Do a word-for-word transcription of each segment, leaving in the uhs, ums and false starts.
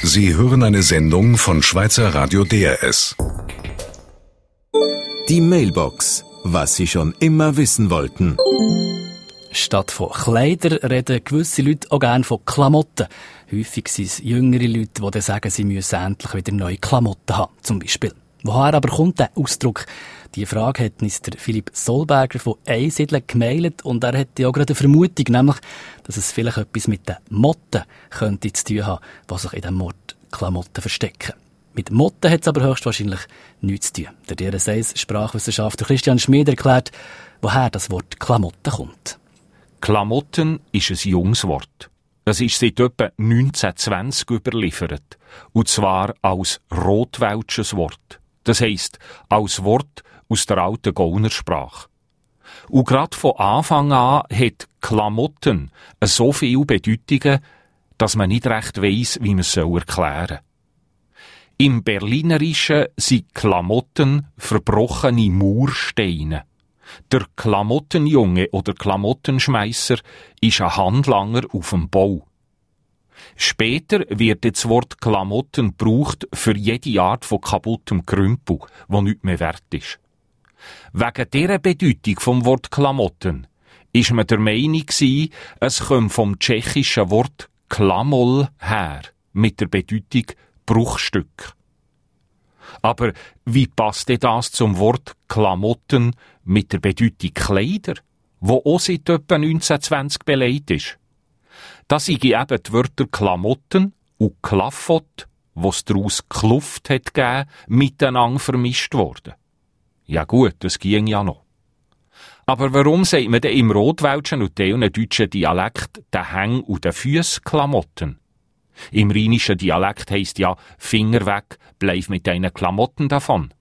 Sie hören eine Sendung von Schweizer Radio D R S. Die Mailbox. Was Sie schon immer wissen wollten. Statt von Kleidern reden gewisse Leute auch gerne von Klamotten. Häufig sind es jüngere Leute, die sagen, sie müssen endlich wieder neue Klamotten haben, zum Beispiel. Woher aber kommt der Ausdruck? Diese Frage hat uns der Philipp Solberger von Einsiedeln gemailt und er hat ja auch gerade eine Vermutung, nämlich, dass es vielleicht etwas mit den Motten könnte zu tun haben, was sich in dem Wort Klamotten verstecken. Mit Motten hat es aber höchstwahrscheinlich nichts zu tun. Der D R S eins Sprachwissenschaftler Christian Schmid erklärt, woher das Wort Klamotten kommt. Klamotten ist ein junges Wort. Es ist seit etwa neunzehnhundertzwanzig überliefert. Und zwar als rotwelsches Wort. Das heisst, als Wort aus der alten Gaunersprache. Und gerade von Anfang an hat Klamotten so viele Bedeutungen, dass man nicht recht weiss, wie man es erklären soll. Im Berlinerischen sind Klamotten verbrochene Mauersteine. Der Klamottenjunge oder Klamottenschmeisser ist ein Handlanger auf dem Bau. Später wird das Wort Klamotten gebraucht für jede Art von kaputtem Krümpel, wo nichts mehr wert ist. Wegen dieser Bedeutung vom Wort Klamotten ist man der Meinung gewesen, es komme vom tschechischen Wort Klamol her, mit der Bedeutung Bruchstück. Aber wie passt denn das zum Wort Klamotten mit der Bedeutung Kleider, wo auch seit etwa neunzehnhundertzwanzig belegt ist? Da sind eben die Wörter Klamotten und Klaffot, was daraus Kluft hat gegeben, miteinander vermischt worden. Ja gut, das ging ja noch. Aber warum sagt man denn im Rotwelschen und teilen deutschen Dialekt den Häng und den Füss Klamotten? Im rheinischen Dialekt heisst ja Finger weg, bleib mit deinen Klamotten davon.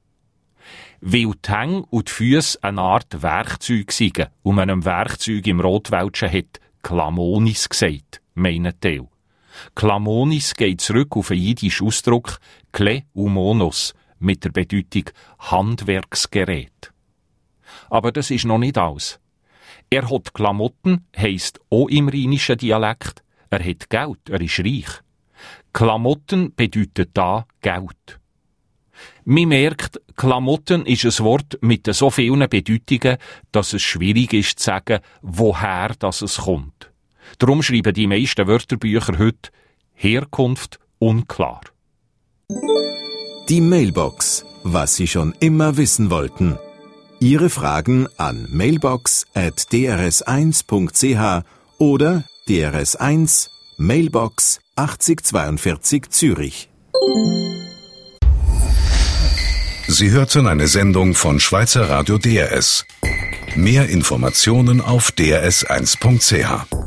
Weil die Hänge und die Füsse eine Art Werkzeug sind und man einem Werkzeug im Rotwelschen hat Klamonis gesagt, meinen Teil. Klamonis geht zurück auf einen jiddischen Ausdruck Kle und Monos mit der Bedeutung Handwerksgerät. Aber das ist noch nicht alles. Er hat Klamotten, heisst auch im rheinischen Dialekt, er hat Geld, er ist reich. Klamotten bedeutet da Geld. Man merkt, Klamotten ist ein Wort mit so vielen Bedeutungen, dass es schwierig ist zu sagen, woher das es kommt. Darum schreiben die meisten Wörterbücher heute Herkunft unklar. Die Mailbox. Was Sie schon immer wissen wollten. Ihre Fragen an mailbox at d r s eins punkt c h oder D R S eins Mailbox achtzig zweiundvierzig Zürich. Sie hörten eine Sendung von Schweizer Radio D R S. Mehr Informationen auf d r s eins punkt c h.